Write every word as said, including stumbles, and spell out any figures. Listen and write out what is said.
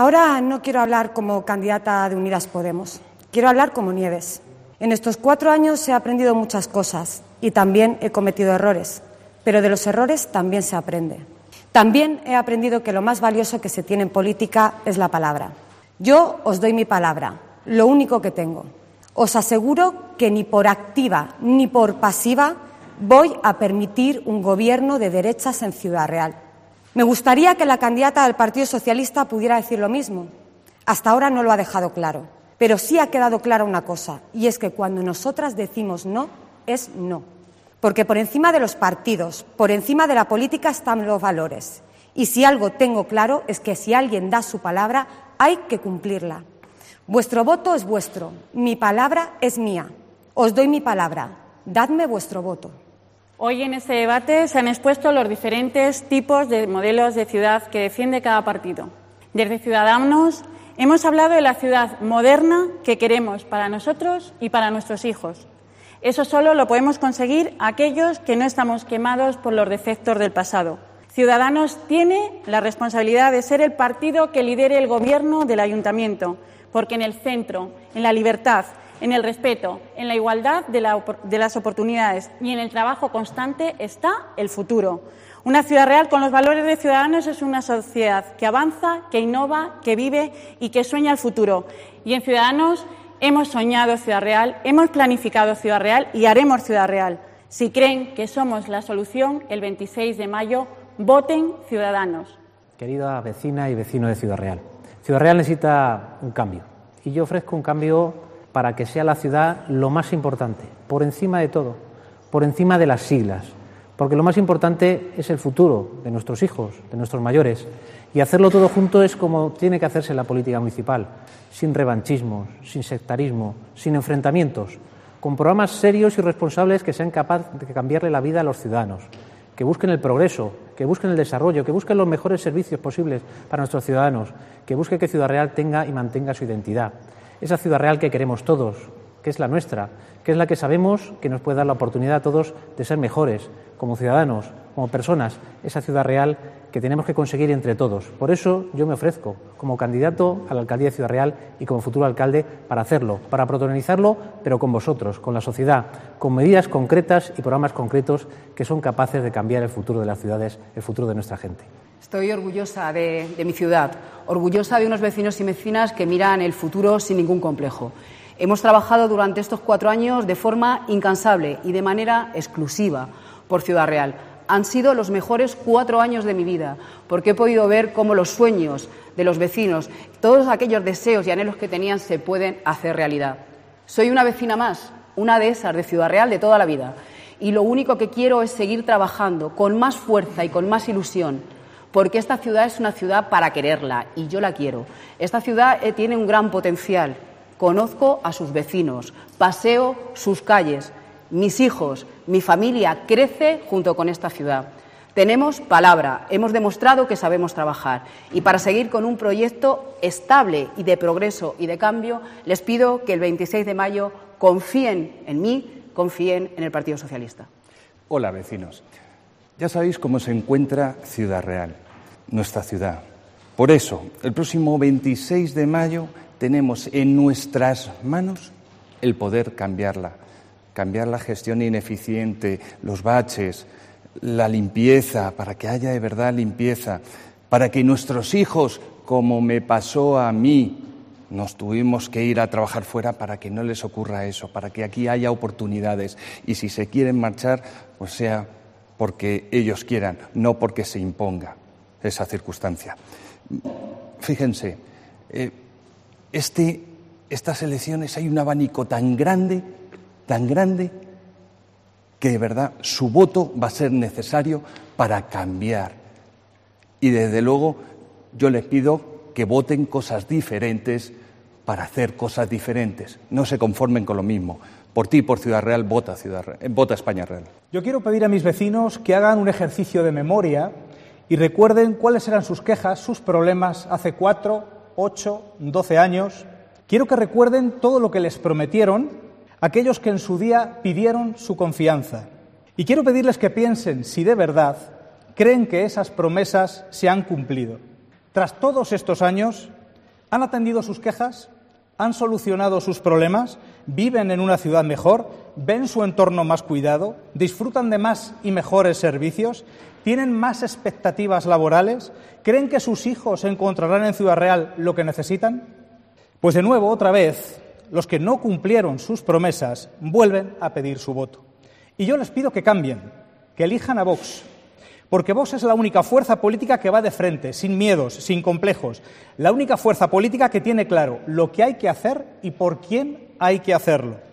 Ahora no quiero hablar como candidata de Unidas Podemos, quiero hablar como Nieves. En estos cuatro años he aprendido muchas cosas y también he cometido errores, pero de los errores también se aprende. También he aprendido que lo más valioso que se tiene en política es la palabra. Yo os doy mi palabra, lo único que tengo. Os aseguro que ni por activa ni por pasiva voy a permitir un gobierno de derechas en Ciudad Real. Me gustaría que la candidata del Partido Socialista pudiera decir lo mismo. Hasta ahora no lo ha dejado claro, pero sí ha quedado clara una cosa, y es que cuando nosotras decimos no, es no. Porque por encima de los partidos, por encima de la política están los valores. Y si algo tengo claro es que si alguien da su palabra, hay que cumplirla. Vuestro voto es vuestro, mi palabra es mía. Os doy mi palabra, dadme vuestro voto. Hoy en este debate se han expuesto los diferentes tipos de modelos de ciudad que defiende cada partido. Desde Ciudadanos hemos hablado de la ciudad moderna que queremos para nosotros y para nuestros hijos. Eso solo lo podemos conseguir aquellos que no estamos quemados por los defectos del pasado. Ciudadanos tiene la responsabilidad de ser el partido que lidere el gobierno del ayuntamiento, porque en el centro, en la libertad, en el respeto, en la igualdad de, la, de las oportunidades y en el trabajo constante está el futuro. Una Ciudad Real con los valores de Ciudadanos es una sociedad que avanza, que innova, que vive y que sueña el futuro. Y en Ciudadanos hemos soñado Ciudad Real, hemos planificado Ciudad Real y haremos Ciudad Real. Si creen que somos la solución, el veintiséis de mayo, voten Ciudadanos. Querida vecina y vecino de Ciudad Real, Ciudad Real necesita un cambio y yo ofrezco un cambio para que sea la ciudad lo más importante, por encima de todo, por encima de las siglas, porque lo más importante es el futuro de nuestros hijos, de nuestros mayores, y hacerlo todo junto es como tiene que hacerse la política municipal, sin revanchismos, sin sectarismo, sin enfrentamientos, con programas serios y responsables que sean capaces de cambiarle la vida a los ciudadanos, que busquen el progreso, que busquen el desarrollo, que busquen los mejores servicios posibles para nuestros ciudadanos, que busquen que Ciudad Real tenga y mantenga su identidad. Esa Ciudad Real que queremos todos, que es la nuestra, que es la que sabemos que nos puede dar la oportunidad a todos de ser mejores, como ciudadanos, como personas, esa Ciudad Real que tenemos que conseguir entre todos. Por eso yo me ofrezco como candidato a la alcaldía de Ciudad Real y como futuro alcalde para hacerlo, para protagonizarlo, pero con vosotros, con la sociedad, con medidas concretas y programas concretos que son capaces de cambiar el futuro de las ciudades, el futuro de nuestra gente. Estoy orgullosa de, de mi ciudad, orgullosa de unos vecinos y vecinas que miran el futuro sin ningún complejo. Hemos trabajado durante estos cuatro años de forma incansable y de manera exclusiva por Ciudad Real. Han sido los mejores cuatro años de mi vida, porque he podido ver cómo los sueños de los vecinos, todos aquellos deseos y anhelos que tenían, se pueden hacer realidad. Soy una vecina más, una de esas de Ciudad Real de toda la vida, y lo único que quiero es seguir trabajando con más fuerza y con más ilusión, porque esta ciudad es una ciudad para quererla, y yo la quiero. Esta ciudad eh, tiene un gran potencial. Conozco a sus vecinos, paseo sus calles. Mis hijos, mi familia crece junto con esta ciudad. Tenemos palabra, hemos demostrado que sabemos trabajar. Y para seguir con un proyecto estable y de progreso y de cambio, les pido que el veintiséis de mayo confíen en mí, confíen en el Partido Socialista. Hola, vecinos. Ya sabéis cómo se encuentra Ciudad Real, nuestra ciudad. Por eso, el próximo veintiséis de mayo tenemos en nuestras manos el poder cambiarla, cambiar la gestión ineficiente, los baches, la limpieza, para que haya de verdad limpieza, para que nuestros hijos, como me pasó a mí, nos tuvimos que ir a trabajar fuera para que no les ocurra eso, para que aquí haya oportunidades y si se quieren marchar, pues sea porque ellos quieran, no porque se imponga esa circunstancia. Fíjense, eh, este, estas elecciones hay un abanico tan grande, tan grande, que de verdad su voto va a ser necesario para cambiar. Y desde luego yo les pido que voten cosas diferentes para hacer cosas diferentes. No se conformen con lo mismo. Por ti, por Ciudad Real, vota, Ciudad Real, vota España Real. Yo quiero pedir a mis vecinos que hagan un ejercicio de memoria y recuerden cuáles eran sus quejas, sus problemas hace cuatro, ocho, doce años. Quiero que recuerden todo lo que les prometieron aquellos que en su día pidieron su confianza. Y quiero pedirles que piensen si de verdad creen que esas promesas se han cumplido. Tras todos estos años, ¿Han atendido sus quejas? ¿Han solucionado sus problemas? ¿Viven en una ciudad mejor? ¿Ven su entorno más cuidado? ¿Disfrutan de más y mejores servicios? ¿Tienen más expectativas laborales? ¿Creen que sus hijos encontrarán en Ciudad Real lo que necesitan? Pues de nuevo, otra vez, los que no cumplieron sus promesas vuelven a pedir su voto. Y yo les pido que cambien, que elijan a Vox, porque Vox es la única fuerza política que va de frente, sin miedos, sin complejos, la única fuerza política que tiene claro lo que hay que hacer y por quién hay que hacerlo.